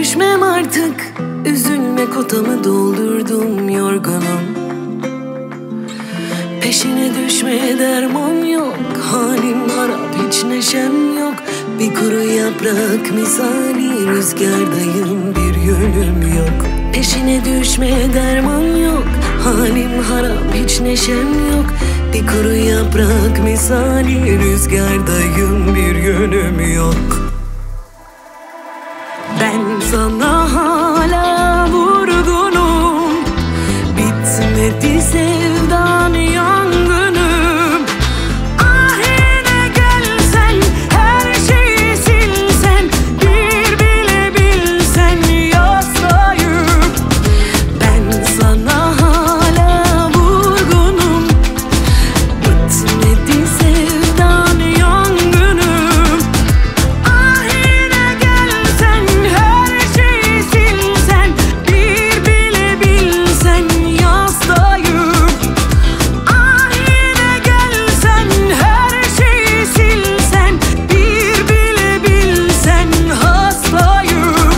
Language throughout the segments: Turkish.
düşmem artık. Üzülme, kotamı doldurdum, yorgunum. Peşine düşmeye derman yok. Halim harap, hiç neşem yok. Bir kuru yaprak misali rüzgardayım, bir yönüm yok. Peşine düşmeye derman yok. Halim harap, hiç neşem yok. Bir kuru yaprak misali rüzgardayım, bir yönüm yok. Ben sana hala vurgunum. Bitmedi sevdan yangınım. Ah yine gelsen, her şeyi silsen, bir bile bilsen yastayım. Ben sana hala vurgunum. Bitmedi sevdan yangınım. Ah yine gelsen, her şeyi silsen, bir bile bilsen yastayım. Ah yine gelsen, her şeyi silsen, bir bile bilsen hastayım.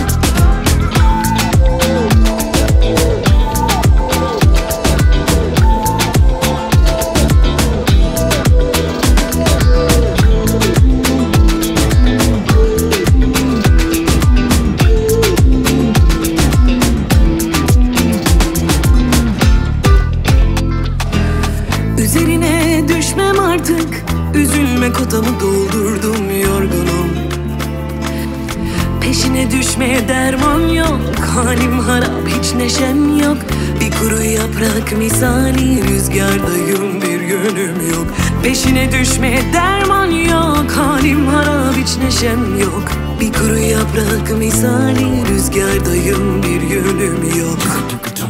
Üzerine düşmem artık. Üzülme, kotamı doldurdum, yorgunum. Peşine düşmeye derman yok. Halim harap, hiç neşem yok. Bir kuru yaprak misali rüzgardayım, bir yönüm yok. Peşine düşmeye derman yok. Halim harap, hiç neşem yok. Bir kuru yaprak misali rüzgardayım, bir yönüm yok.